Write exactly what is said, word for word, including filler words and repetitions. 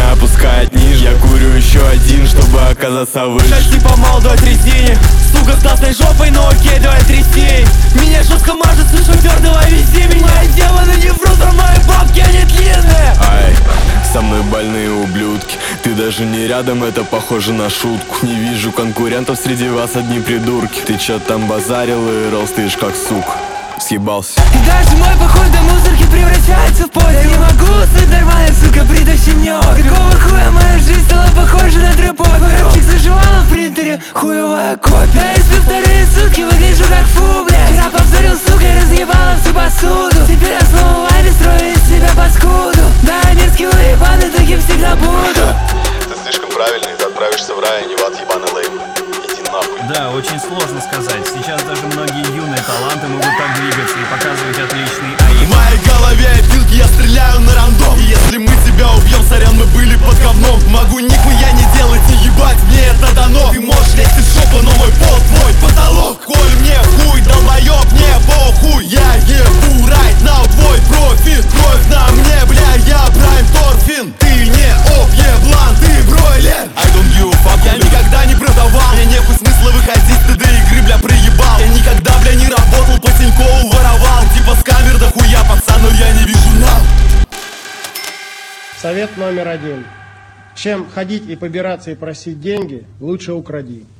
опускает ниже. Я курю еще один, чтобы оказаться выше. Сейчас типа молодой трясине, сука с красной жопой, но окей, давай трясти. Меня жестко мажет, слышу твердого вези меня. Мои демоны не врут, а мои бабки, они длинные. Ай, со мной больные ублюдки. Ты даже не рядом, это похоже на шутку. Не вижу конкурентов, среди вас одни придурки. Ты чё там базарил и ростышь как сука. Съебался. И даже мой поход до мусорки превращается в пост. Я не могу стать нормальной, сука, притащенёк. Какого хуя моя жизнь стала похожа на трэп-поп? Рэпчик заживала в принтере, хуевая копия. Я сплю вторые сутки, выгляжу как фу, блядь. Вчера повторил, сука, и разъебала всю посуду. Теперь я снова в вайне строю из себя паскуду. Да, я мерзкий уебаный, таким всегда буду. Ты слишком правильный, ты отправишься в рай, а не в ад, ебаный лейбл. Иди нахуй. Да, очень сложно сказать. Сейчас даже многие юные таланты могут так двигаться и показывать отличный АИ. В моей голове опилки, я стреляю на рандом. И если мы тебя убьем, сорян, мы были под говном. Могу нихуя не делать и ебать, мне это дано. Ты можешь лезть из шопа, но мой пол твой потолок. Коль мне в хуй, долбоёб, мне похуй. Я ебу right now твой профит. Кровь на мне, бля, я Прайм Торфин. Ты не объеблан, ты бройлер. I don't give a fuck, я никогда не продавал. Мне нехуй смысла выходить, ты до игры, бля, проебал. Я никогда, бля, не работал, по Тинькову воровал. Типа с камер до хуя, пацан, но я не вижу нам. Совет номер один. Чем ходить и побираться и просить деньги, лучше укради.